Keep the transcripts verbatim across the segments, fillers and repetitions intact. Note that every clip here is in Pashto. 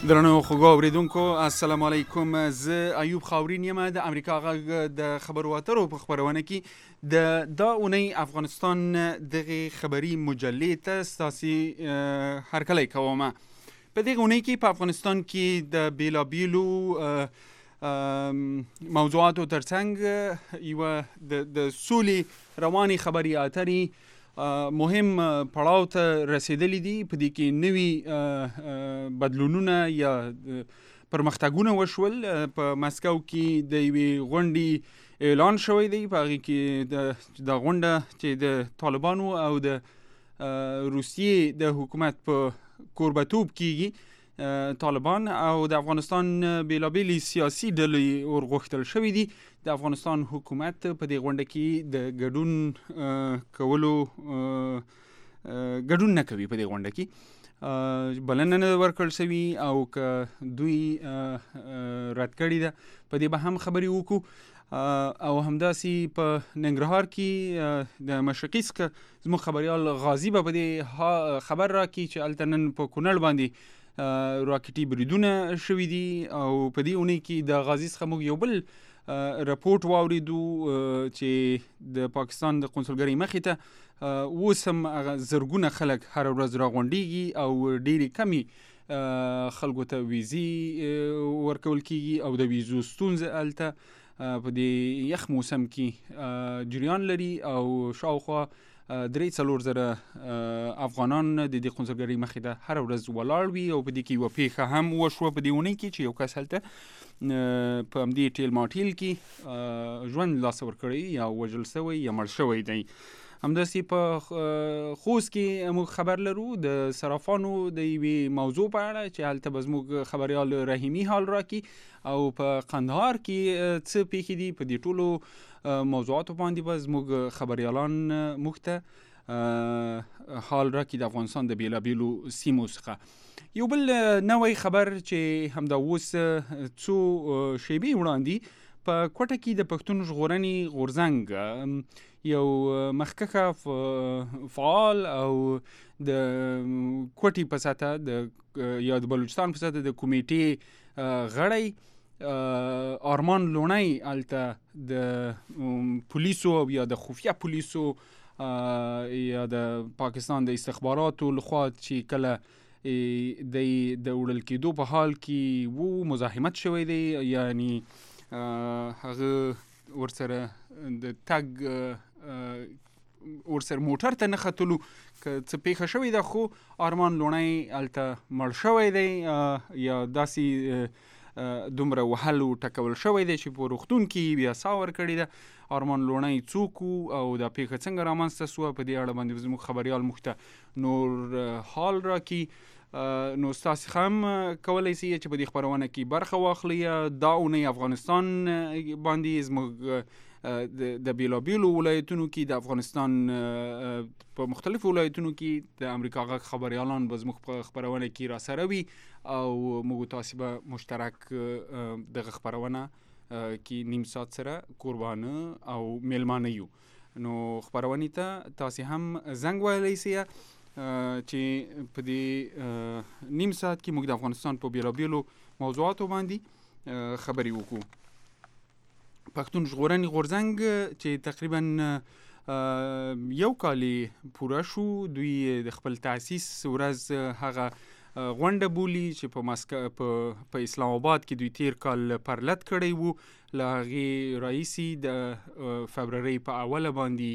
درنو خوږو اوریدونکو السلام علیکم. زه ایوب خاورین یم د امریکا غږ د خبرو اترو په خبرونه کې د دا اونۍ افغانستان دغه خبري مجلې ته ستاسي هرکلی کوم. په دغه اونۍ کې په افغانستان کې د بیلابیلو موضوعاتو ترڅنګ یو د سولې رواني خبري اتري مهم پړاو ته رسیدلی دي. په دې کې نوي بدلونونه یا پرمختګونه وشول. په مسکو کې د یوې غونډې اعلان شوی دی، په هغې کې د د غونډه چې د طالبانو او د روسیې د حکومت په کوربتوب کېږي، طالبان او د افغانستان بیلابیلې سیاسي ډلې ورغوښتل شوي دي د افغانستان حکومت په دې غونډه کې د ګډون کولو ګډون نه کوي. په دې غونډه کې بلنه نه ورکړل شوي او که دوی رد کړې ده په دې به هم خبرې وکړو. او همداسې په ننګرهار کې د مشرقي څخه زموږ خبریال غازي به په دې خبر راکړي چې هلته نن په کونړ باندې راکټي بریدونه شوي دي. او په دې اونۍ کې د غازي څخه موږ یو بل رپورټ واوریدو چې د پاکستان د قونسلګرۍ مخې ته اوس هم زرګونه خلک هر ورځ راغونډېږي او ډېرې کمې خلکو ته ویزې ورکول کېږي او د ویزو ستونزه هلته په دې یخ موسم کې جریان لري او شاوخوا درې څلور زره افغانان د دې قونسلګرۍ مخې ته هر ورځ ولاړ وي. او په دې کې یوه پیښه هم وشوه په دې اونۍ کې چې یو کس هلته په همدې ټیل ماټیل کې ژوند لاسه ورکړی یا وژل شوی یا مړ شوی دی. همداسې په خوست کې موږ خبر لرو د صرافانو د یوې موضوع په اړه چې هلته به زموږ خبریال رحیمي حال راکړي. او په قندهار کې څه پیښې دي په دې ټولو موضوعاتو باندې به زموږ خبریالان موږ ته حال راکړي د افغانستان د بیلابیلو سیمو څخه. یو بل نوی خبر چې همدا اوس څو شیبې وړاندې په کوټه کې د پښتون ژغورنې غورځنګ یو مخکښه فعال او د کوټې په سطحه د یا د بلوچستان په سطحه د کمیټې غړی آرمان لونی هلته د پولیسو او یا د خفیه پولیسو یا د پاکستان د استخباراتو لخوا چې کله د وړل کېدو په حال کې وو مزاحمت شوی دی، یعنی هغه ورسره د تګ ورسره موټر ته نه ختلو که څه پیښه شوې ده، خو آرمان لونی هلته مړ شوی دی یا داسې دومره وهل او ټکول شوی دی چې په روغتون کې بیا ساه ورکړې ده. آرمان لونی څوک او دا پیښه څنګه رامنځته سوه په دې اړه باندې زموږ خبریال موږ ته نور حال راکړي. نو ستاسې هم کولی سئ چې په دې خپرونه کې برخه واخلئ. دا اونۍ افغانستان باندې زموږ د بیلابیلو ولایتونو کې د افغانستان په مختلفو ولایتونو کې د امریکا غږ خبریالان به زموږ په خپرونه کې راسره وي او موږ تاسې به مشترک دغه خپرونه کې نیم ساعت سره قربانه او میلمانه یو. نو خپرونې ته تاسې هم زنګ وهلی سئ چې په دې نیم ساعت کې موږ د افغانستان په بیلابیلو موضوعاتو باندې خبرې وکړو. پښتون ژغورنې غورځنګ چې تقریبا یو کال پوره شو، دوی د خپل تاسیس ورځ هغه غونډه بولي چې په مسکو په اسلام آباد کې دوی تیر کال پرلت کړی وو. له هغې راهیسې د فبرورۍ په اوله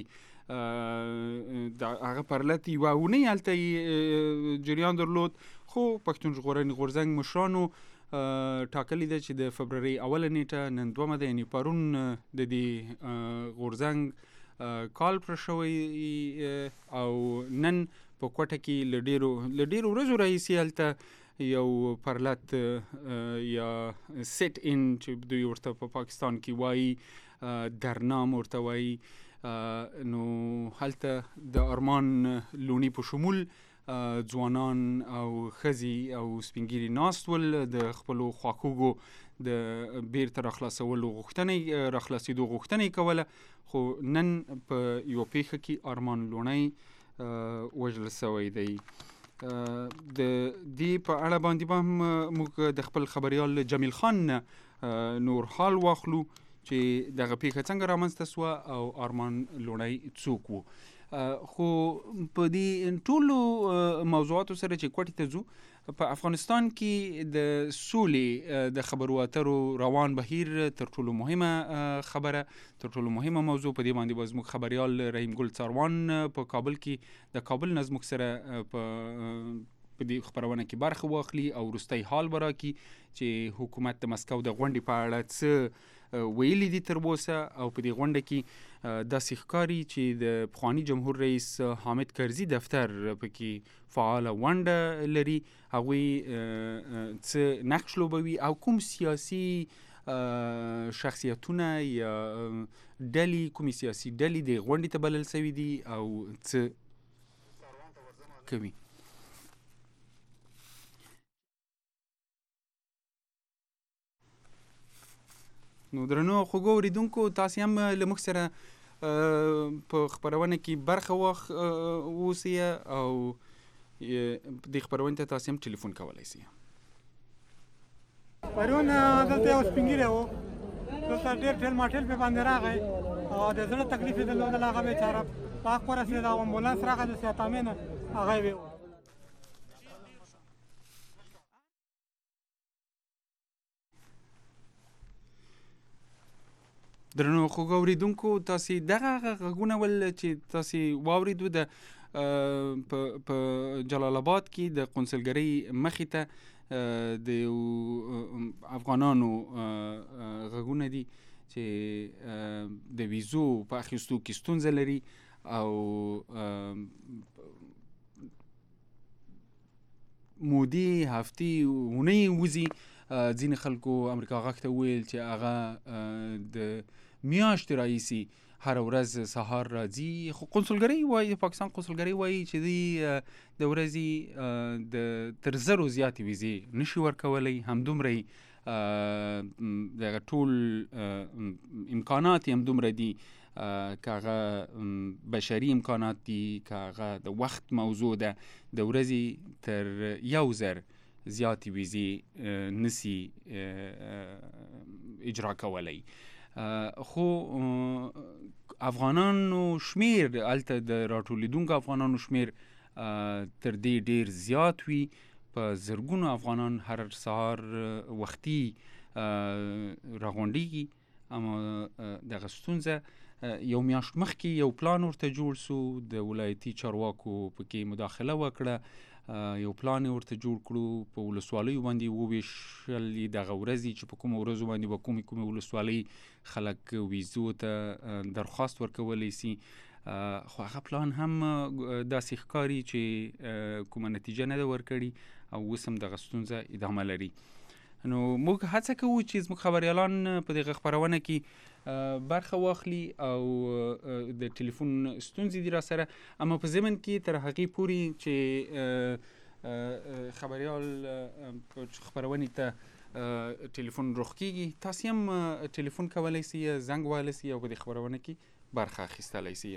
باندې د هغه پرلت یوه اونۍ هلته جریان درلود، خو پښتون ژغورنې غورځنګ مشرانو ټاکلې ده چې د فبرورۍ اوله نیټه نن دومه ده، یعنې پرون د دې غورځنګ کال پر شوی او نن په کوټه کې له ډېرو له ډېرو ورځو راهیسې هلته یو پرلت یا سیټ ان چې دوی ورته په پاکستان کې وایي، درنام ورته وایي. نو هلته د آرمان لونی په شمول ځوانان او ښځې او سپینګیري ناست ول د خپلو خواخوږو د بیرته راخلاصولو غوښتنې راخلاصېدو غوښتنې کوله. خو نن په یوه پیښه کې آرمان لونی وژل شوی دی. د دې په اړه باندې به هم موږ د خپل خبريال جمیل خان نور حال واخلو چې دغه پیښه څنګه رامنځته سوه او ارمان لوڼی څوک وو. خو په دې ټولو موضوعاتو سره چې کوټې ته ځو، په افغانستان کې د سولې د خبرو اترو روان بهیر تر ټولو مهمه خبره، تر ټولو مهمه موضوع په دې باندې به زموږ خبريال رحیم ګل څاروان په کابل کې د کابل نه زموږ سره په په دې خبرونه کې برخه واخلي او وروستی حال به راکړي چې حکومت د مسکو د غونډې په اړه څه ویلي دي تر اوسه، او په دې غونډه کې داسې ښکاري چې د پخواني جمهور رئیس حامد کرزي دفتر پکې فعاله ونډه لري. هغوی څه نقش لوبوي او کوم سیاسي شخصیتونه یا ډلې، کومې سیاسي ډلې د غونډې ته بلل سوي دي او څه کوي. نو درنو خوږو اوریدونکو، تاسې هم له موږ سره په خپرونه کې برخه واوسئ او دې خپرونې ته تاسې هم ټلیفون کولی سئ. پرون دلته یو سپین ږیری و، دلته ډېر ټیل ماټیل پې باندې راغی او د زړه تکلیف یې درلودل. هغه بېچاره په حق ورسېد او امبولانس راغی د سیاتامې نه، هغه یې ویوړ. درنو خوږو اوریدونکو، تاسې دغه غږونه ول چې تاسې واوریدو د په جلال آباد کې د قونسلګرۍ مخې ته د افغانانو غږونه دي چې د ویزو په اخیستو کې ستونزه لري او مودې، هفتې، اونۍ وځي. ځینې خلکو امریکا غږ ته وویل چې هغه د میاشتې راهیسې هره ورځ سهار راځي، خو قونسلګرۍ وایي، پاکستان قونسلګرۍ وایي چې دوی د ورځې د تر زرو زیاتې ویزې نشي ورکولی. همدومره یې دغه ټول امکانات یې همدومره دي، که هغه بشري امکانات دي، که هغه د وخت موضوع ده، د ورځې تر یو زر زیاتې ویزې نسی اجرا کولی. خو افغانانو شمیر، هلته د راټولیدونکو افغانانو شمیر تر دې ډیر زیات وي. په زرګونو افغانان هر سهار وختي راغونډېږي. اما دغه ستونزه یو میاشت مخکې یو پلان ورته جوړ سو، د ولایتي چارواکو پکې مداخله وکړه، یو پلان ورته جوړ کړو، په ولسوالیو باندې وویشل دغه ورځې چې په کومو ورځو باندې به کومې کومې ولسوالۍ خلک ویزو ته درخواست ورکولی سي. خو هغه پلان هم داسې ښکاري چې کومه نتیجه نه ده ورکړې او اوس هم دغه ستونزه ادامه لري. نو موږ هڅه کوو چې زموږ خبریالان په دغه خپرونه کې برخه واخلي او د ټلیفون ستونزې دي را سره، اما په ضمن کې تر هغې پورې چې خبریال خپرونې ته ټلیفون رخ کېږي، تاسې هم ټلیفون کولی سئ، زنګ وهلی سئ او په دې خپرونه کې برخه اخیستلی سئ.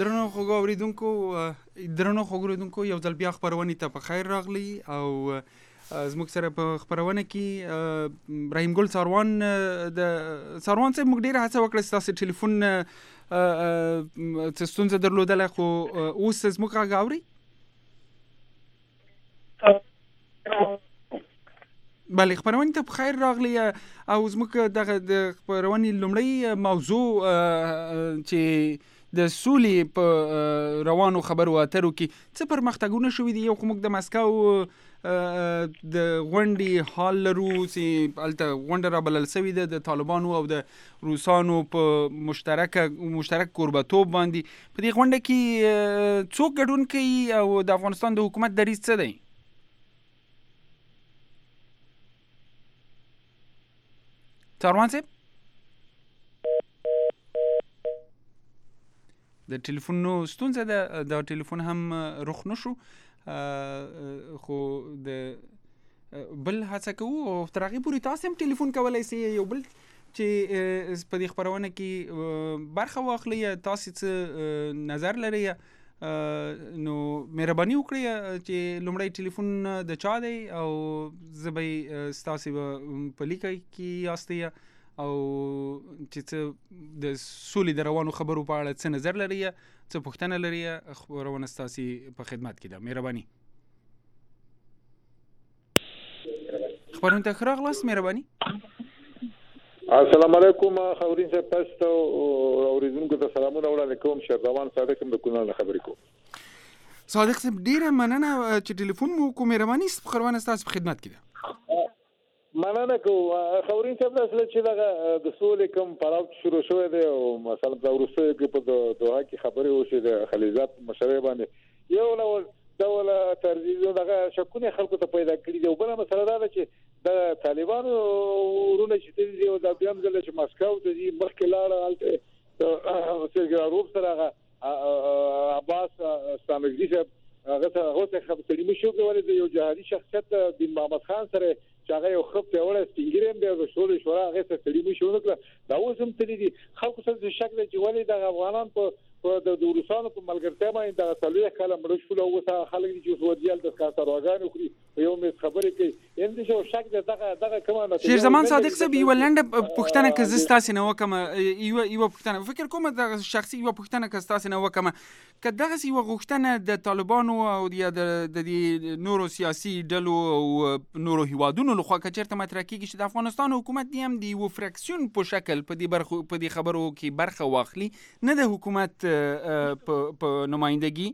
درنو خوږو اورېدونکو درنو خوږو اورېدونکو یو ځل بیا خپرونې ته په خیر راغلی او زموږ سره په خپرونه کې ابراهیم ګل څاروان د څاروان صاحب موږ ډېره هڅه وکړه ستاسو ټلیفون څه ستونزه درلودله خو اوس زموږ غږ اوري بله خپرونې ته په خیر راغلی او زموږ دغه د خپرونې لومړی موضوع چې د سولې په روانو خبرو اترو کې څه پرمختګونه شوي دي. یو خو موږ د مسکو د غونډې حال لرو چې هلته غونډه رابلل سوې ده د طالبانو او د روسانو په مشترک مشترک کوربتوب باندې. په دې غونډه کې څوک ګډون کوي او د افغانستان د حکومت دریځ څه دی؟ څاروان صاحب د ټلیفون نو ستونزه ده، دا ټلیفون هم رخ نشو خو د بل هڅه کوو او تر هغې پورې تاسو هم ټلیفون کولی سئ یو بل چې په دې خپرونه کې برخه واخلئ تاسو څه نظر لرئ نو مهرباني وکړئ چې لومړی ټلیفون د چا دی او زه به یې ستاسې په لیکه کې یاستئ او چې څه د سولې د روانو خبرو په اړه څه نظر لرئ څه پوښتنه لرئ خپرونه ستاسې په خدمت کې ده. مهرباني خپرونه ته ښه راغلاست. مهرباني. السلام علیکم خاورین صاحب، تاسو ته اورېدونکو ته سلامونه وړاندې کوم. شهردوان صادق یم د کونړ نه خبرې کوم. صادق صاحب ډېره مننه چې ټلیفون مو وکړو. مهرباني خپرونه ستاسو په خدمت کې ده. مننه کوم خاورین صاحب. داسې چې دغه د سولې کوم پړاو شروع شوی دی او مثلا د وروستیو کې په دوحه کې خبرې وشوې د خلیجات په مشرۍ باندې یو ډول ډول ترجیح دغه شکونه خلکو ته پیدا کړي دي. او بله مسله دا ده چې د طالبانو ورونه چې تللي دي او دا بیا هم ځل چې مسکو ته ځي مخکې لاړه هلته سرګي روب سره هغه عباس ستانکزي صاحب هغه ته هغه ته سړي مشو کولای د یو جهادي شخصیت بن محمد خان سره چې هغه یو خپ پیوړی سپین ږیری هم دی د سولې شورا هغې ته سړي مشي ونه کړه. دا اوس هم تللي دي. خلکو سره شک دی چې ولې دغه افغانان په د روسانو په ملګرتیا باندې دغه څلوېښت کاله مړه شول او اوس هغه خلک دي چې اوس ودي هلته کارترواګانې وکړي په یو میز خبرې کوي. یعنې دې شک دی دغه دغه کومه نتیجه. شیرزمان صادق صاحب یوه لنډه پوښتنه که زه ستاسې نه وکړم یوه یوه پوښتنه فکر کوم دغه شخصي یوه پوښتنه که ستاسې نه وکړم که دغسې یوه غوښتنه د طالبانو او یا د دې نورو سیاسي ډلو او نورو هیوادونو لخوا که چېرته مطرح کېږي چې د افغانستان حکومت دې هم د یوه فراکسیون په شکل په دې برخو په دې خبرو کې برخه واخلي نه د حکومت په نمایندګي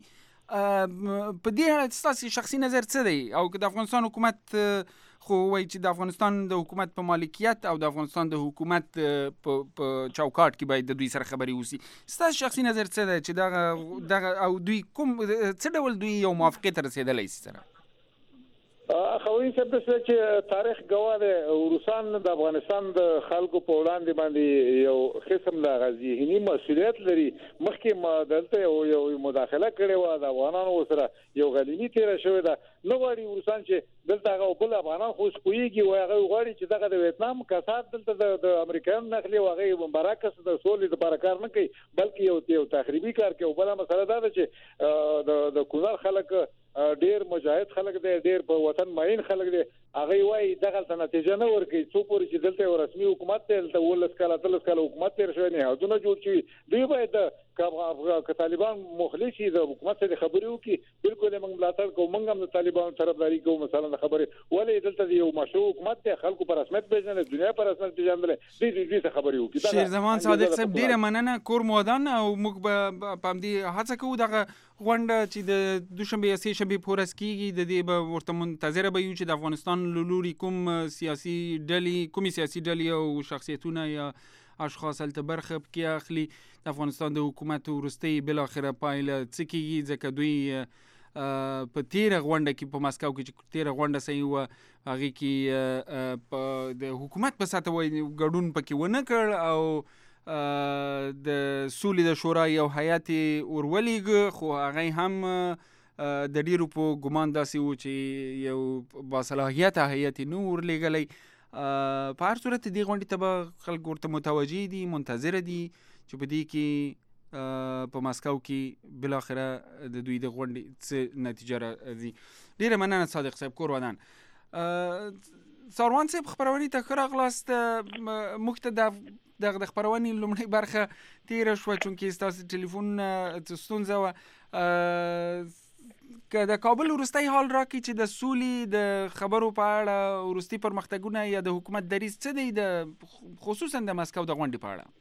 په دې اړه ستاسې شخصي نظر څه دی؟ او که د افغانستان حکومت خو وایي چې د افغانستان د حکومت په مالکیت او د افغانستان د حکومت په چوکاټ کې باید د دوی سره خبرې وشي. ستاسو شخصي نظر څه دی چې دغه دغه او دوی کوم څه ډول دوی یو موافقې ته رسېدلی شي سره؟ خاورین صاحب داسې چې تاریخ ګواه دی روسان د افغانستان د خلکو په وړاندې باندې یو قسم د ذهني مسؤلیت لري. مخکې دلته یو مداخله کړې وه د افغانانو سره یو غلیمي تېره شوې ده. نه غواړي روسان چې دلته هغه بل افغانان خو اوس پوهېږي و هغه غواړي چې دغه د ویتنام کسات دلته د امریکایانو نخلي و هغه برعکس د سولې دپاره کار نه کوي بلکې یو یو تخریبي کار کوي. او بله مسله دا ده چې د کونړ خلک ډیر مجاهد خلک دی ډیر په وطن ماین خلک دی هغه وایي دغلته نتیجه نه ورکوي څو پورې چې دلته یو رسمي حکومت دی دلته اوولس کاله اتلس کاله حکومت تېر شوی نهادونه جوړ شوي دوی باید که طالبان مخلص شي د حکومت سره خبرې وکړي بالکل یې موږ ملاتړ کوو موږ هم د طالبانو طرفداري کوو مثلا د خبرې ولې دلته د یو مشروع حکومت دی خلکو په رسمیت پېژني دنیا په رسمیت پېژندلی دوی دوی دوی ته خبرې وکړي. شیرزمان صادق صاحب ډېره مننه کور مو ودان او موږ به په همدې هڅه کوو دغه غونډه چې د دوشنبې یا سې شنبې په ورځ کېږي د دې به ورته منتظره به یو چې د افغانستان له لوري کوم سیاسي ډلې کومې سیاسي ډلې او شخصیتونه یا اشخاص هلته برخه پکې اخلي. د افغانستان د حکومت وروستۍ بالاخره پایله څه کېږي ځکه دوی په تېره غونډه کې په مسکو کې چې تېره غونډه صحیح وه هغې کې په د حکومت په سطحه وایي ګډون پکې ونه کړ او د سولې د شورا یو هیات یې ورولېږه خو هغه هم د ډېرو په ګمان داسې و چې یو باصلاحیته هیات یې نه ورلېږلی. په هر صورت دې غونډې ته به خلک ورته متوجه دي منتظره دي چې په دې کې په ماسکو کې بل اخره د دوی د غونډې څه نتیجه راځي. ډیره مننه صادق صاحب، کور ودان. ساروان صاحب خبرونې ته ښه راغلاست. موږ ته د دغه د خبرونې لومړۍ برخه تیره شوه چونکې ستاسو ټلیفون ستونزه وه. که د کابل وروستی حال راکړي چې د سولې د خبرو په اړه وروستي پرمختګونه یا د حکومت دریځ څه دی د خصوصا د مسکو د غونډې په اړه؟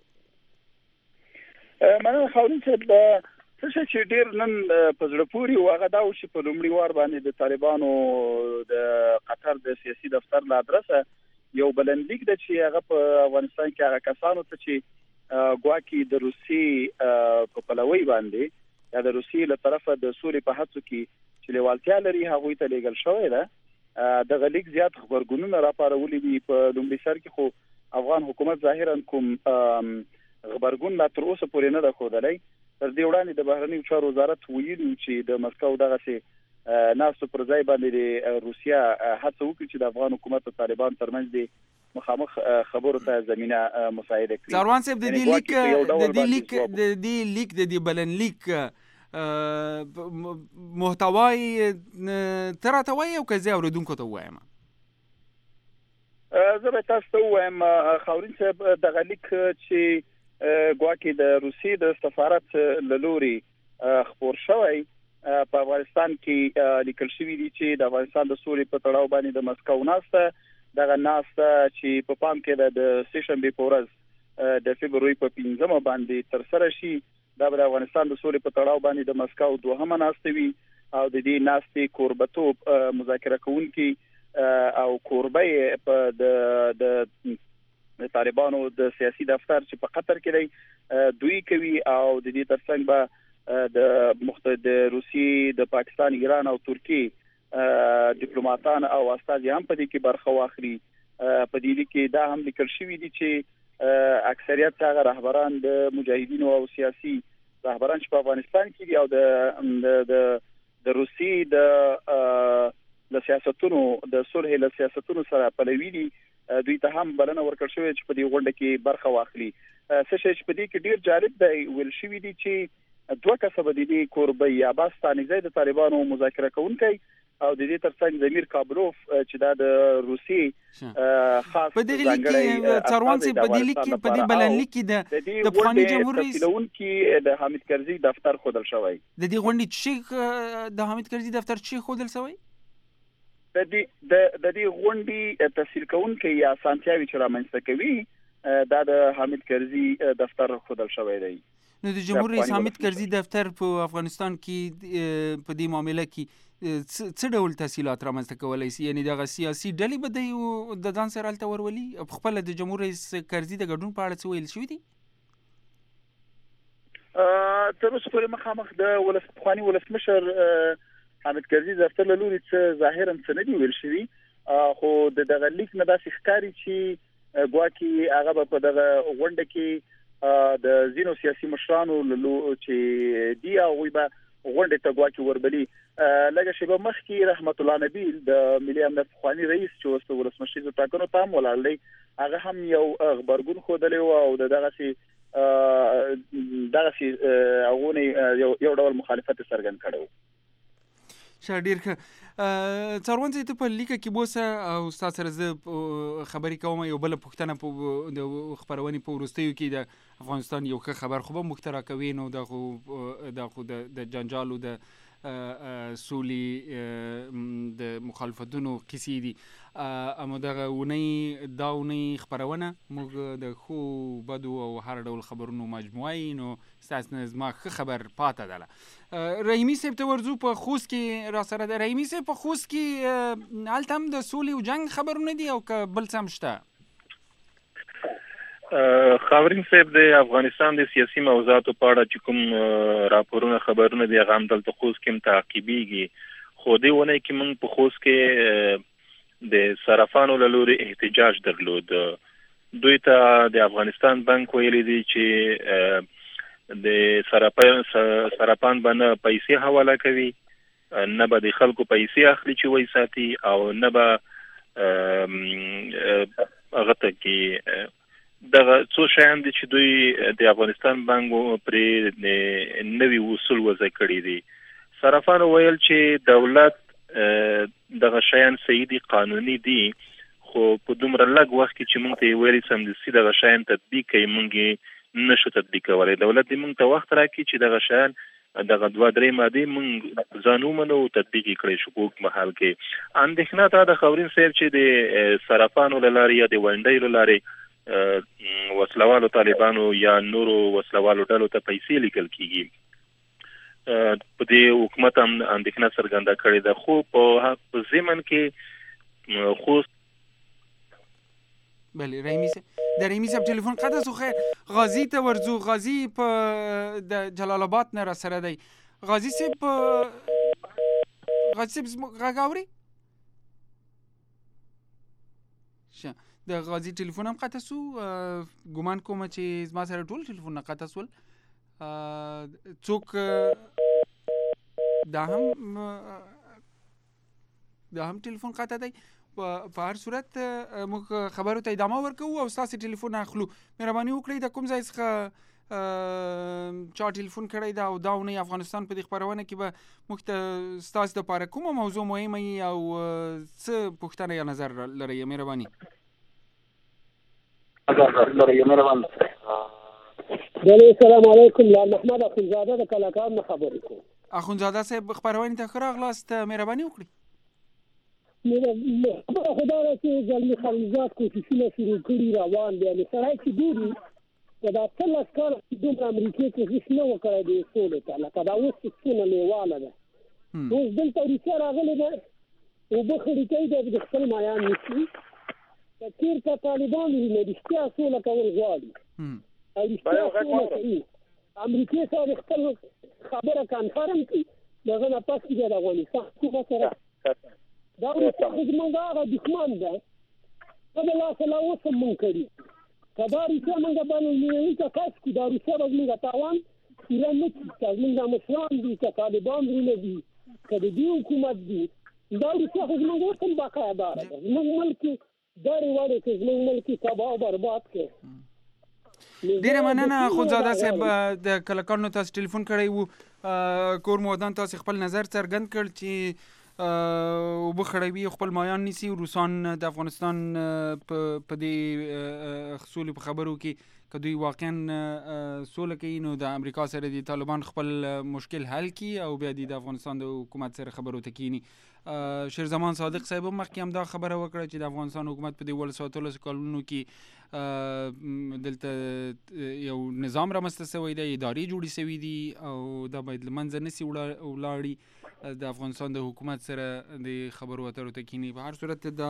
مننه خاورین صاحب. څه شی چې ډېر نن په زړه پورې و هغه دا و چې په لومړي وار باندې د طالبانو د قطر د سیاسي دفتر له ادرسه یو بلنلیک ده چې هغه په افغانستان کې هغه کسانو ته چې ګواکې د روسي په پلوي باندې یا د روسي له طرفه د سولې په هڅو کې چې لیوالتیا لري هغوی ته لیږل شوی ده. دغه لیک زیات خبرګونونه راپارولي دي. په لومړي سر کې خو افغان حکومت ظاهرا کوم خبرګون لا تر اوسه پورې نه ده ښودلی. تر دې وړاندې د بهرنیو چارو وزارت ویلي چې د مسکو دغسې ناستو پر ځای باندې روسیه هڅه وکړي چې د افغان حکومت او طالبان ترمنځ د مخامخ خبرو ته زمینه مساعده کړي. ساروان صاحب، د دې لیک د دې لیک د دې لیک د دې بلنلیک محتوای ته راته وایي او که زه اورېدونکو ته ووایم؟ زه به تاسو ته ووایم خاورین صاحب، دغه لیک چې ګواکې د روسیې د سفارت له لورې خپور شوی په افغانستان کې لیکل شوي دي چې د افغانستان د سولې په تړاو باندې د مسکو ناسته دغه ناسته چې په پام کې ده د سه شنبې په ورځ د فبروري په پنځمه باندې ترسره شي. دا به د افغانستان د سولې په تړاو باندې د مسکو دوهمه ناسته وي او د دې ناستې کوربتوب مذاکره کوونکي او کوربه په د د طالبانو د سیاسي دفتر چې په قطر کې دی دوی کوي او د دې ترڅنګ به د مختلف د روسي، د پاکستان، ایران او ترکیې ډیپلوماټان او استازي هم په دې کې برخه واخلي. په دې کې دا هم لیکل شوی دي چې اکثریت هغه رهبران د مجاهدینو او سیاسي رهبران چې په افغانستان کې دي او د د د روسي د د سیاستونو د صلح له سیاستونو سره پلوي دي، دوی ته هم بلنه ورکړل شوې چې په دې غونډه کې برخه واخلي. څه شی چې په دې کې ډیر جالب دی ویل شوي دي چې دوه کسه به د دې کوربه عباس ستانکزی د طالبانو مذاکره کوونکی او د دې ترڅنګ زمیر کابلوف چې دا د روسي خاص په دې لیک کې څاروان سي په دې لیک کې په دې بلنلیک کې د د پخوانی جمهور رئیس تفصیلونکي د حامد کرزي دفتر خودل شوی. د دې غونډې چې د حامد کرزي دفتر چې خودل شوی د دې د دې غونډې تفصیل کوونکي یا سانتیاوي چې رامنځته کوي دا د حامد کرزي دفتر خودل شوی دی. نو د جمهور رئیس حامد کرزي دفتر په افغانستان کې په دې معاملې کې څه ډول تحصیلات رامنځته کولای شي؟ یعنی دغه سیاسي ډلې به دی د ځان سره هلته ورولي؟ خپله د جمهور رئیس کرزي د ګډون په اړه څه ویل شوي دي؟ تر اوسه پورې مخامخ د ولس پخواني ولسمشر حامد کرزي دفتر له لوري څه ظاهرا څه نه دي ویل شوي، خو د دغه لیک نه داسې ښکاري چې ګواکې هغه به په دغه غونډه کې د ځینو سیاسي مشرانو چې دي هغوی به غونډې ته ګواکې وربلي. لږه شیبه مخکې رحمت الله نبیل د ملي امنیت پخواني رئیس چې اوس د ولسمشریزو ټاکنو ته هم ولاړ دی، هغه هم یو غبرګون ښودلی و او د دغسې دغسې هغونې یو ډول مخالفت یې څرګند کړی و. ښه، ډېر ښه. څاروان صاحب، ته په لیکه کې بوسه او ستا سره زه خبرې کوم. یو بله پوښتنه په د خپرونې په وروستیو کې د افغانستان یو ښه خبر خو به موږ ته راکوي، نو دا خو دا خو د جنجالو د سولې د مخالفتونو کیسې دي. اما دغه اونۍ دا اونۍ خپرونه موږ د ښو بدو او هر ډول خبرونو مجموعه، نو ستاسو نه زما ښه خبر پاته ده. رحیمي صاحب ته ورځو. په خوست کې را سره ده رحیمي صاحب. په خوست کې هلته هم د سولې او جنګ خبرونه دي او که بل څه هم شته؟ خاورین صاحب، د افغانستان د سیاسي موضوعاتو په اړه چې کوم راپورونه خبرونه دي هغه هم دلته خوست کې هم تعقیبېږي. خو دې اونۍ کې موږ په خوست کې د صرافانو له لوري احتجاج درلود. دوی ته د افغانستان بانک ویلي دي چې د صرافان صرافان باندې پیسې حواله کوي، نه به د خلکو پیسې اخلي چې وایي ساتي، او نه به هغه ته کې دغه څو شیان دي چې دوی د افغانستان بانک پرې نوي اصول وضع کړي دي. صرافانو ویل چې دولت دغه شیان صحیح دي، قانوني دي، خو په دومره لږ وخت کې چې موږ ته ویلي سمدستي دغه شیان تطبیق کوي موږ نشو تطبیق کولی. دولت دې موږ ته وخت راکړي چې دغه شیان دغه دوه درې مادې موږ ځان ومنو او تطبیق یې کړی شو په اوږد مهال کې. اندېښنه دا د خاورین صاحب چې د صرافانو له لارې یا د ونډیو له لارې وسلوالو طالبانو یا نورو وسلوالو ډلو ته پیسې لیکل کېږي، په دې حکومت هم اندېښنه څرګنده کړې ده. خو په ضمن کې خو بله رحیمی صاحب در رحیمی صاحب تلفن قطع شو. خیر غازی ته ورځو. غازی په د جلال آباد نه را سره دی. غازی صاحب غازی صاحب زموږ غږ اوري؟ ښه د غازی تلفون هم قطع شو. ګمان کوم چې زما سره ټول تلفونونه قطع شول. څوک دا هم دا هم تلفون قطع دی. په هر صورت موږ خبرو ته ادامه ورکوو او ستاسې تلیفون اخلو. مهرباني وکړئ د کوم ځای څخه چا تلیفون کړی ده او دا اونۍ افغانستان په دې خپرونه کې به موږ ته ستاسې دپاره کومه موضوع مهمه وي او څه پوښتنه یا نظر لرئ؟ مهرباني بله السلام علیکم. لا محمد اخونزاده د کلاکار نه خبرې کوم. اخونزاده صاحب خپرونې ته ښه راغلاست. مهرباني وکړئ. خبره خدا ده چې زلمي خلیلزاد کوششونه شروع کړي روان دي. یعنې سړی چې ګوري که دا اتلس کاله چې دومره امریکې کوشش نه و کړی د سولې ته، لکه دا اوس چې څونه لیواله ده. اوس دلته روسیه راغلې ده، اوبه خړې کوي د خپل مایان نیسي. که چېرته طالبان وي نو رښتیا سوله کول غواړي او رښتیا سوله کوي، امریکې سره خپل خبره کنفرم کړي، د هغه نه پس کېږي د افغانستان حکومت سره دا روسیه خو زموږ هغه دښمن ده، ته د لاسه لا اوس هم مونږ کړي. که دا روسیه مونږ بینالمللي ته کش کړي، دا روسیه به زموږ تاوان پوره نه کړي. که زموږ دا مشران دي، که طالبان وروڼه دي، که د دې حکومت دي، دا روسیه خو زموږ اوس هم باقاعداره ده. زموږ ملک دارې وارې که زموږ ملک تباه او برباد کړي. ډیره مننه اخونزاده صاحب د کلکانو تاسو ټلیفون کړی وو. کور مو ودان تاسو خپل نظر څرګند کړ چې اوبه خړوي خپل مایان نیسي. روسان د افغانستان په دې سولې په خبرو کې که دوی واقعا سوله کوي نو د امریکا سره د طالبان خپل مشکل حل کړي او بیا د افغانستان د حکومت سره خبرو ته کینی. شیرزمان صادق صاحب هم مخکې هم دا خبره وکړه چې د افغانستان حکومت په دې ولس اتلسو کلونو کې دلته یو نظام رامنځته شوی دی، ادارې جوړې شوي دي او دا باید له منځه نسي ولاړي د افغانستان د حکومت سره د خبرو اترو ته کینی. په هر صورت دا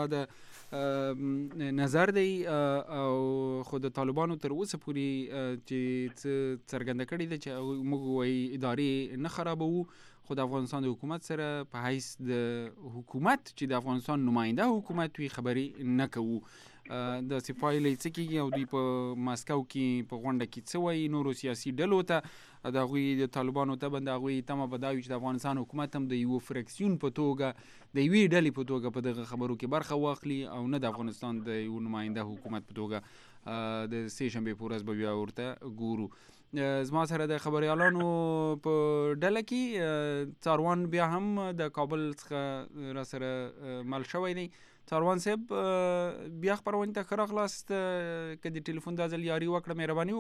د نظر دی او خو د طالبانو تر اوسه پورې چې څه څرګنده کړې ده چې موږ وایي ادارې نه خرابوو، خو د افغانستان د حکومت سره په حیث د حکومت چې د افغانستان نماینده حکومت وي خبرې نه کوو. د سپایلې څه کېږي او دوی په ماسکو کې په غونډه کې څه وایي نورو سیاسي ډلو ته، د هغوی د طالبانو ته به د هغوی تمه به دا وي چې د افغانستان حکومت هم د یوه فرکسیون په توګه د یوې ډلې په توګه په دغه خبرو کې برخه واخلي او نه د افغانستان د یو نماینده حکومت په توګه. د سې شنبې په ورځ به بیا ورته ګورو. زما سره د خبریالانو په ډله کې څاروان بیا هم د کابل څخه را سره مل شوی دی. څاروان صاحب بیا خپرونې ته ښه راغلاست. که د ټلیفون دا ځل یاري وکړه مهرباني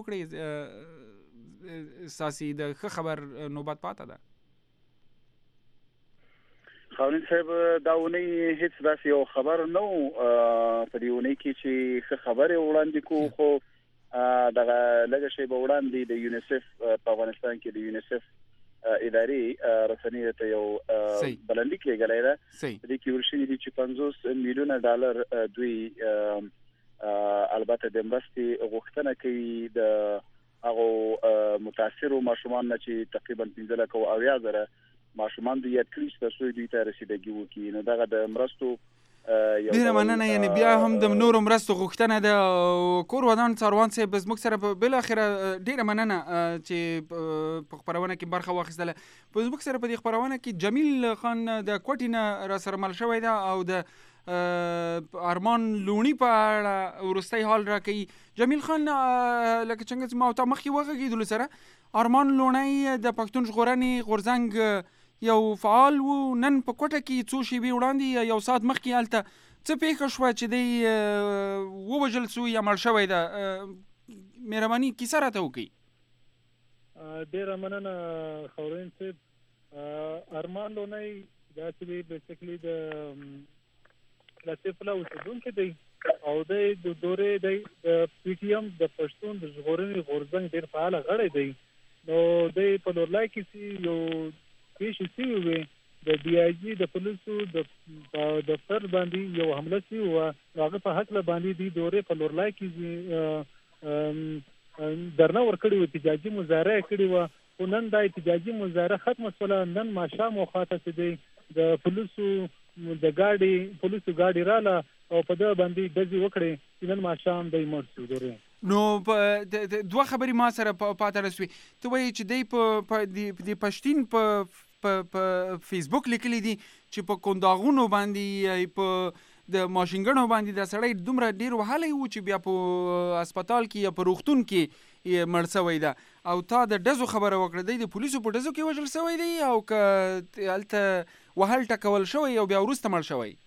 وکړئ، ستاسې د ښه خبر نوبت پاته ده. خاورین صاحب دا اونۍ هیڅ داسې یو خبر نه و په دې اونۍ کې چې ښه خبرې وړاندې کوو، خو دغه لږه شیبه وړاندې د یونیسف په افغانستان کې د یونیسف ادارې رسنۍ ته یو بلنلیک لېږلی ده. په دې کې ورشوي دي چې پنځوس میلیونه ډالر دوی البته د مرستې غوښتنه کوي د هغو متاثرو ماشومان نه چې تقریبا پنځه لکه او اویا زره ماشومان دوی یاد کړي چې ترڅو دوی ته رسیدګي وکړي. نو دغه د مرستو ډیره مننه. یعنی بیا هم د نورو مرستو غوښتنه ده. کور ودان څاروان صاحب زموږ سره بالاخره ډیره مننه چې په خپرونه کې برخه واخیستله. په زموږ سره په دې خپرونه کې جمیل خان د کوټې نه را سره مل شوی ده او د ارمان لونی په اړه وروستی حال راکوي. جمیل خان لکه څنګه چې ما ورته مخکې وغږېدلو سره ارمان لونی د پښتون ژغورنې غورځنګ یو فعال و. نن په کوټه کې څو شېبې وړاندې یو ساعت مخکې هلته څه پیښه شوه چې دی ووژل سو یا مړ شوی ده؟ مهرباني کیسه راته وکړئ. ډېره مننه خاورین صاحب. ارمان لونی دا چې دی بیسیکلي د لطیف الله اوسېدونکی دی او دی د دورې دی د پی ټي ایم د پښتون د ژغورنې غورځنګ ډېر فعاله غړی دی. نو دی په لورلای کې چې یو پیښې شوې وې د ډي آی جي د پولیسو د دفتر باندې یو حمله شوې وه، نو هغه په هکله باندې دې دورې په لورلای کې درنه ورکړې وه، احتجاجي مظاهره یې کړې وه. خو نن دا احتجاجي مظاهره ختمه شوله. نن ماښام وخواته چې دی د پولیسو د ګاډي پولیسو ګاډي راله او په ده باندې ډزې وکړې چې نن ماښام دی مړ شو. دورې نو دوه خبرې ما سره پاته رسوي. ته وایې چې دی د پښتین په فیسبوک لیکلی دي چې په کنداغونو باندې په د ماشینګڼو باندې د سړی دومره ډېر وهلی و چې بیا په هسپتال کې یا په روغتون کې مړ شوی ده. او تا د ډزو خبره وکړه، دی د پولیسو په ډزو کې وژل شوی دی او که هلته وهل ټکول شوی او بیا وروسته مړ شوی؟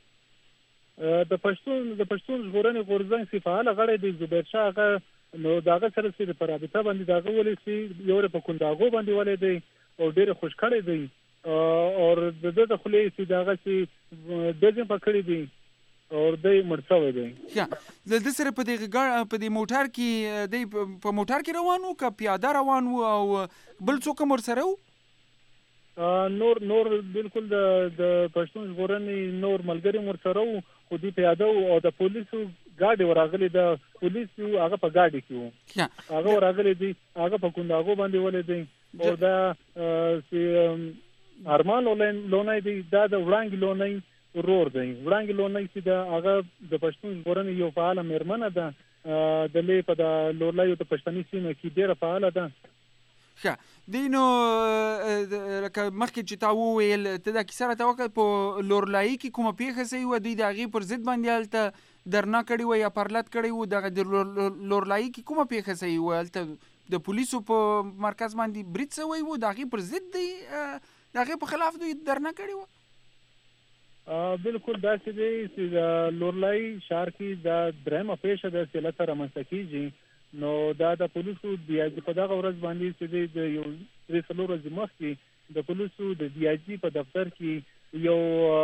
د پښتون د پښتون ژغورنې غورځنګ چې فعاله غړی دی زبیر شاه، هغه نو د هغه سره چې په رابطه باندې د هغه ولې چې یو په کنداغو باندې ولی دی او ډېر خوش کړی دی او د ده د خولې چې د هغه چې ډزې په کړي دي او دی مړ شوی دی. د ده سره په دې موټر کې دی په موټر کې روان و که پیاده روان و او بل څوک هم ورسره و؟ نور نور بالکل د پښتون ژغورنې نور ملګري هم ورسره و، خو دوی پیاده و او د پولیسو ګاډي ورغلي، د پولیسو هغه په ګاډي کې و، هغه ورغلي دي، هغه په کنداغو باندې ولی دی. او دا چې ارمان لونی دی دا د وړانګې لونی ورور دی. وړانګې لونی چې د هغه د پښتون ژغورنې یو فعاله مېرمنه ده، د لې په د لورلایو د پښتني سیمه کې ډېره فعاله ده. ښه دی. نو لکه مخکې چې تا وویل ته دا کیسه راته وکړه، په لورلایي کې کومه پیښه شوې وه، دوی د هغې پر ضد باندې هلته درنا کړې وه یا پرلت کړی و؟ دغه د لورلایي کې کومه پیښه شوې وه؟ هلته د پولیسو په مرکز باندې برید شوی و، د هغې پر ضد دی د هغې په خلاف دوی درنا کړې وه؟ بالکل داسې دی چې د لورلایي ښار کې دا درېیمه پیښه ده چې هلته رامنځته کېږي. نو دا د پولیسو ډي آی جي په دغه ورځ باندې چې دی د یو درې څلور ورځې مخکې د پولیسو د ډي آی جي په دفتر کې یو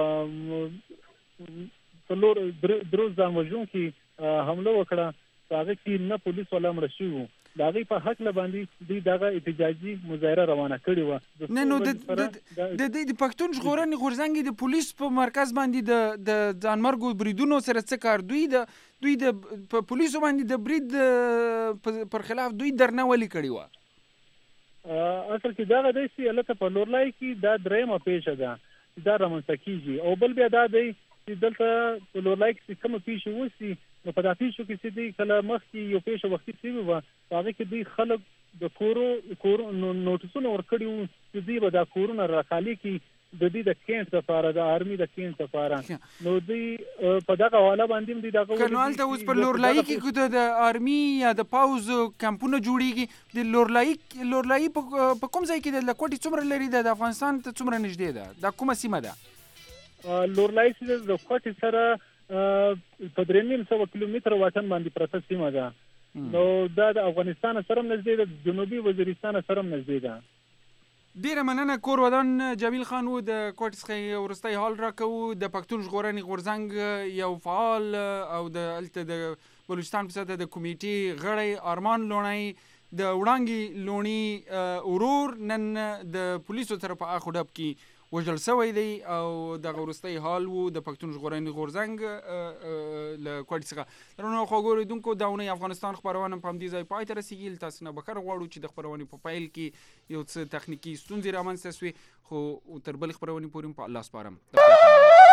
څلور درو ځان وژونکي حمله وکړه. په هغه کې نه پولیس والا مړه شوي وو، د هغې په هکله باندې دوی دغه احتجاجي مظاهره روانه کړې وه. نه نو د د پښتون ژغورنې غورځنګ د پولیس په مرکز باندې د ځانمرګو بریدونو سره څه کار؟ دوی د دوی د په پولیسو باندې د برید پر خلاف دوی درنه ولې کړې وه؟ اصل کې دغه دی چې هلته په لورلای کې دا درېیمه پیښه ده دا رامنځته کېږي. او بل بیا دا دی چې دلته په لورلای کې کومه پیښه وشي، نو په دا پیښو کې چې دوی کله مخکې یو پیښه وختي شوې وه، په هغې کې دوی خلک د کورو نوټسونه ورکړي وو چې دوی به دا کورونه راخالي کړي د دوی د کینټ لپاره، د آرمي د کینټ لپاره. نو دوی په دغه حواله باندې هم دوی دغه که نو هلته اوس په لورلایي کې د آرمي یا د پوځ کمپونه جوړېږي، د لورلایي لورلایي په کوم ځای کې ده؟ له کوټې څومره لرې ده؟ د افغانستان ته څومره نږدې ده؟ دا کومه سیمه ده؟ لورلایي چې د کوټې سره په درې نیم سوه کیلومتره واټن باندې پرته سیمه ده. نو دا د افغانستان سره هم نږدې ده، د جنوبي وزیرستان سره هم نږدې ده. ډیره مننه کور ودان جمیل خان و د کوټې څخه وروستی حال راکوو. د پښتون ژغورنې غورځنګ یو فعال او د هلته د بلوچستان په سطحه د کمیټې غړی ارمان لونی د وړانګې لوني ورور نن د پولیسو سره په اخ و ډب کې وژل شوی دی او دغه وروستی حال و د پښتون ژغورنې غورځنګ له کوټې څخه. درنو خوږو اورېدونکو دا اونۍ افغانستان خپرونه په همدې ځای پای ته رسېږي. له تاسو نه بخښنه غواړو چې د خپرونې په پیل کې یو څه تخنیکي ستونزې رامنځته شوې، خو تر بلې خپرونې پورې په الله سپارم.